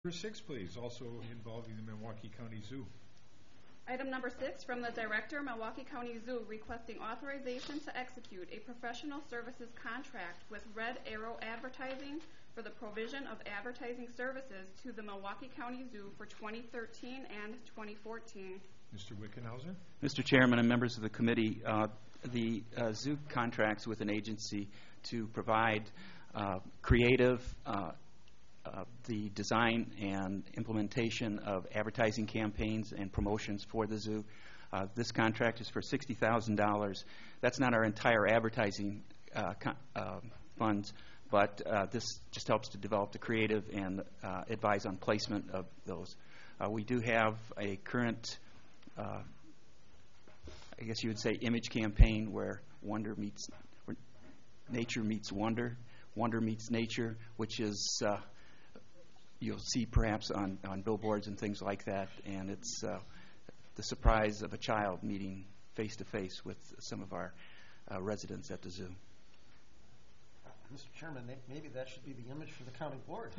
Number 6, please, also involving the Milwaukee County Zoo. Item number 6 from the Director, Milwaukee County Zoo, requesting authorization to execute a professional services contract with Red Arrow Advertising for the provision of advertising services to the Milwaukee County Zoo for 2013 and 2014. Mr. Wickenhauser. Mr. Chairman and members of the committee, the zoo contracts with an agency to provide creative, the design and implementation of advertising campaigns and promotions for the zoo. This contract is for $60,000. That's not our entire advertising funds, but this just helps to develop the creative and advise on placement of those. We do have a current, I guess you would say, image campaign where nature meets wonder, wonder meets nature, which is you'll see perhaps on billboards and things like that, and it's the surprise of a child meeting face-to-face with some of our residents at the zoo. Mr. Chairman, maybe that should be the image for the county board.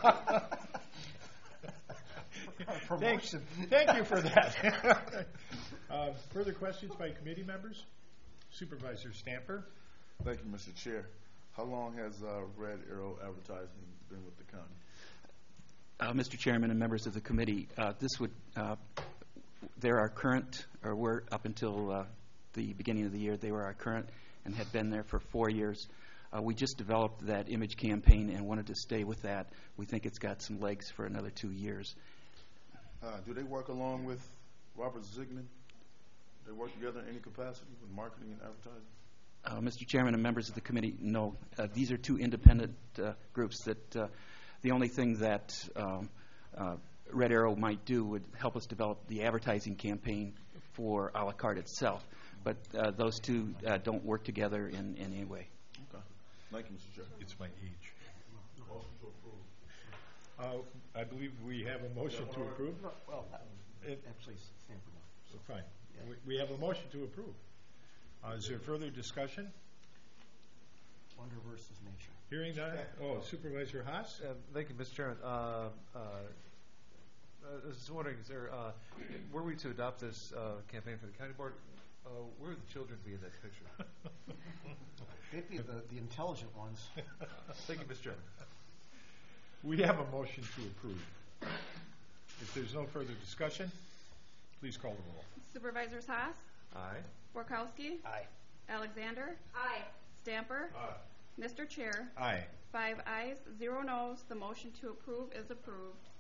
Promotion. Thank you for that. Further questions by committee members? Supervisor Stamper. Thank you, Mr. Chair. How long has Red Arrow Advertising been with the county? Mr. Chairman and members of the committee, they're our current, or were up until the beginning of the year, they were our current and had been there for 4 years. We just developed that image campaign and wanted to stay with that. We think it's got some legs for another 2 years. Do they work along with Robert Zigman? They work together in any capacity with marketing and advertising? Mr. Chairman and members of the committee, no. These are two independent groups that the only thing that Red Arrow might do would help us develop the advertising campaign for a la carte itself. But those two don't work together in any way. Okay. Thank you, Mr. Chair. It's my age. Motion to approve. I believe we have a motion to approve. Well, actually, Stamper. So fine. Yeah. We have a motion to approve. Is there further discussion? Wonder versus nature. Hearing that, Supervisor Haas. Thank you, Mr. Chairman. I was wondering, is there, were we to adopt this campaign for the county board, where would the children be in that picture? They'd be the intelligent ones. Thank you, Mr. Chairman. We have a motion to approve. If there's no further discussion, please call the roll. Supervisors Haas. Aye. Borkowski. Aye. Alexander. Aye. Stamper. Aye. Mr. Chair. Aye. 5 ayes, 0 noes. The motion to approve is approved.